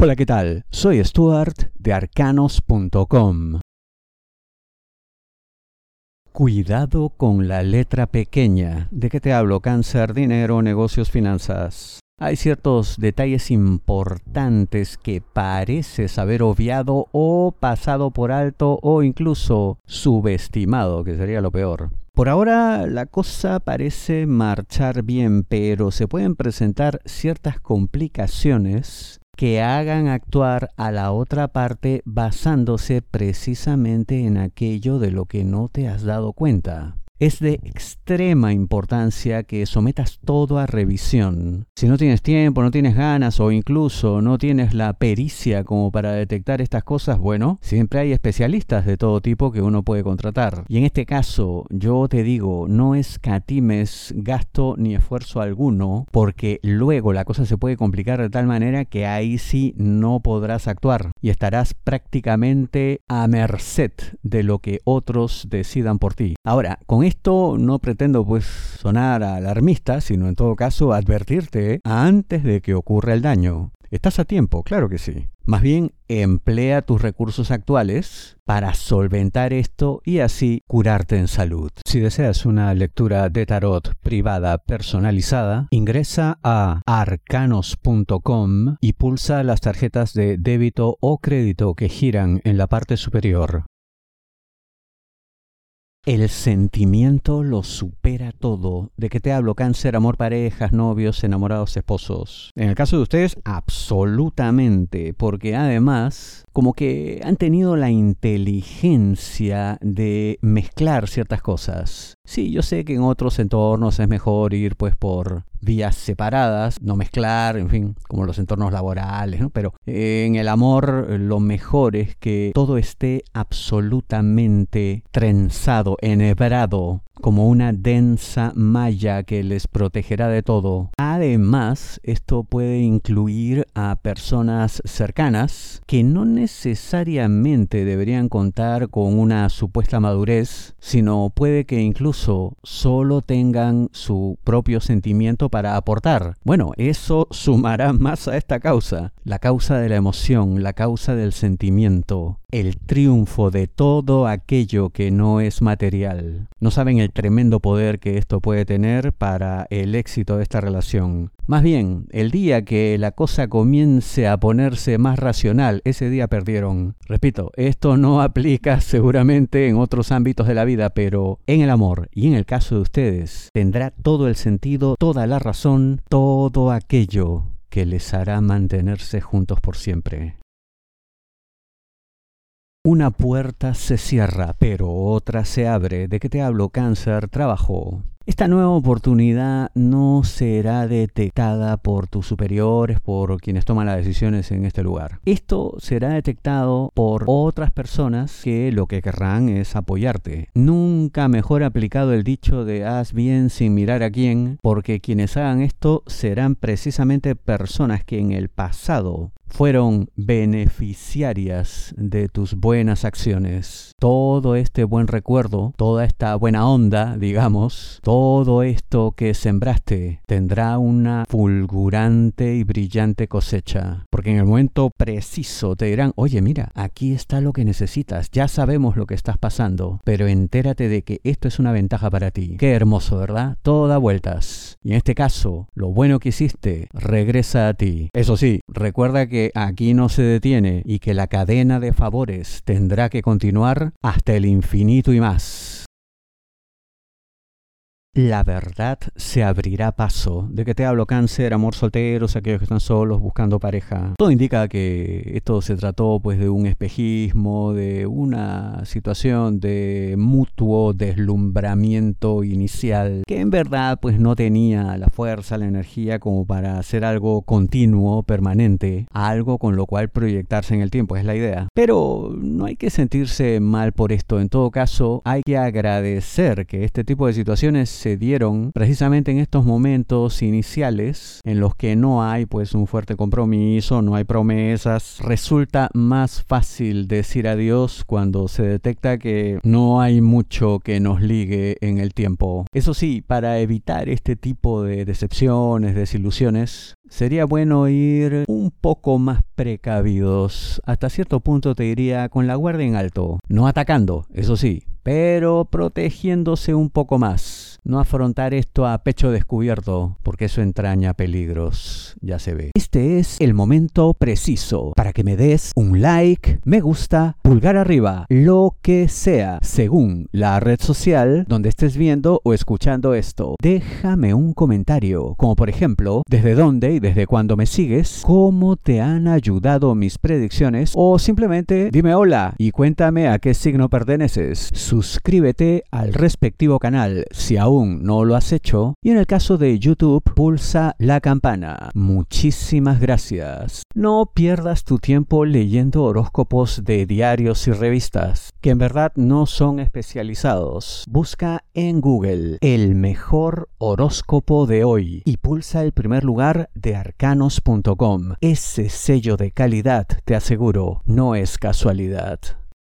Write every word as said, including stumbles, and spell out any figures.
Hola, ¿qué tal? Soy Stuart de arcanos punto com. Cuidado con la letra pequeña. ¿De qué te hablo? Cáncer, dinero, negocios, finanzas. Hay ciertos detalles importantes que pareces haber obviado o pasado por alto o incluso subestimado, que sería lo peor. Por ahora la cosa parece marchar bien, pero se pueden presentar ciertas complicaciones que hagan actuar a la otra parte basándose precisamente en aquello de lo que no te has dado cuenta. Es de extrema importancia que sometas todo a revisión. Si no tienes tiempo, no tienes ganas o incluso no tienes la pericia como para detectar estas cosas, bueno, siempre hay especialistas de todo tipo que uno puede contratar. Y en este caso, yo te digo, no escatimes gasto ni esfuerzo alguno, porque luego la cosa se puede complicar de tal manera que ahí sí no podrás actuar y estarás prácticamente a merced de lo que otros decidan por ti. Ahora, con esto no pretendo pues sonar alarmista, sino en todo caso advertirte antes de que ocurra el daño. ¿Estás a tiempo? Claro que sí. Más bien, emplea tus recursos actuales para solventar esto y así curarte en salud. Si deseas una lectura de tarot privada personalizada, ingresa a arcanos punto com y pulsa las tarjetas de débito o crédito que giran en la parte superior. El sentimiento lo supera todo. ¿De qué te hablo? Cáncer, amor, parejas, novios, enamorados, esposos. En el caso de ustedes, absolutamente, porque además, como que han tenido la inteligencia de mezclar ciertas cosas. Sí, yo sé que en otros entornos es mejor ir pues por vías separadas, no mezclar, en fin, como los entornos laborales, ¿no? Pero eh, en el amor lo mejor es que todo esté absolutamente trenzado, enhebrado, como una densa malla que les protegerá de todo. Además, esto puede incluir a personas cercanas que no necesariamente deberían contar con una supuesta madurez, sino puede que incluso solo tengan su propio sentimiento para aportar. Bueno, eso sumará más a esta causa, la causa de la emoción, la causa del sentimiento, el triunfo de todo aquello que no es material. No saben el tremendo poder que esto puede tener para el éxito de esta relación. Más bien, el día que la cosa comience a ponerse más racional, ese día perdieron. Repito, esto no aplica seguramente en otros ámbitos de la vida, pero en el amor y en el caso de ustedes, tendrá todo el sentido, toda la razón, todo aquello que les hará mantenerse juntos por siempre. Una puerta se cierra, pero otra se abre. ¿De qué te hablo? Cáncer, trabajo. Esta nueva oportunidad no será detectada por tus superiores, por quienes toman las decisiones en este lugar. Esto será detectado por otras personas que lo que querrán es apoyarte. Nunca mejor aplicado el dicho de haz bien sin mirar a quién, porque quienes hagan esto serán precisamente personas que en el pasado fueron beneficiarias de tus buenas acciones. Todo este buen recuerdo, toda esta buena onda, digamos, todo esto que sembraste tendrá una fulgurante y brillante cosecha. Porque en el momento preciso te dirán, oye, mira, aquí está lo que necesitas, ya sabemos lo que estás pasando, pero entérate de que esto es una ventaja para ti. Qué hermoso, ¿verdad? Todo da vueltas. Y en este caso, lo bueno que hiciste regresa a ti. Eso sí, recuerda que aquí no se detiene y que la cadena de favores tendrá que continuar hasta el infinito y más. La verdad se abrirá paso. ¿De qué te hablo? Cáncer, amor, solteros, aquellos que están solos buscando pareja. Todo indica que esto se trató pues de un espejismo, de una situación de mutuo deslumbramiento inicial, que en verdad pues no tenía la fuerza, la energía como para hacer algo continuo, permanente, algo con lo cual proyectarse en el tiempo, es la idea. Pero no hay que sentirse mal por esto. En todo caso, hay que agradecer que este tipo de situaciones se dieron precisamente en estos momentos iniciales en los que no hay pues un fuerte compromiso, no hay promesas. Resulta más fácil decir adiós cuando se detecta que no hay mucho que nos ligue en el tiempo. Eso sí, para evitar este tipo de decepciones, desilusiones, sería bueno ir un poco más precavidos. Hasta cierto punto te diría con la guardia en alto. No atacando, eso sí, pero protegiéndose un poco más. No afrontar esto a pecho descubierto, porque eso entraña peligros, ya se ve. Este es el momento preciso para que me des un like, me gusta, pulgar arriba, lo que sea, según la red social donde estés viendo o escuchando esto. Déjame un comentario, como por ejemplo, desde dónde y desde cuándo me sigues, cómo te han ayudado mis predicciones, o simplemente dime hola y cuéntame a qué signo perteneces. Suscríbete al respectivo canal si aún no lo has hecho, y en el caso de YouTube, pulsa la campana. Muchísimas gracias. No pierdas tu tiempo leyendo horóscopos de diarios y revistas, que en verdad no son especializados. Busca en Google el mejor horóscopo de hoy y pulsa el primer lugar de arcanos punto com. Ese sello de calidad, te aseguro, no es casualidad.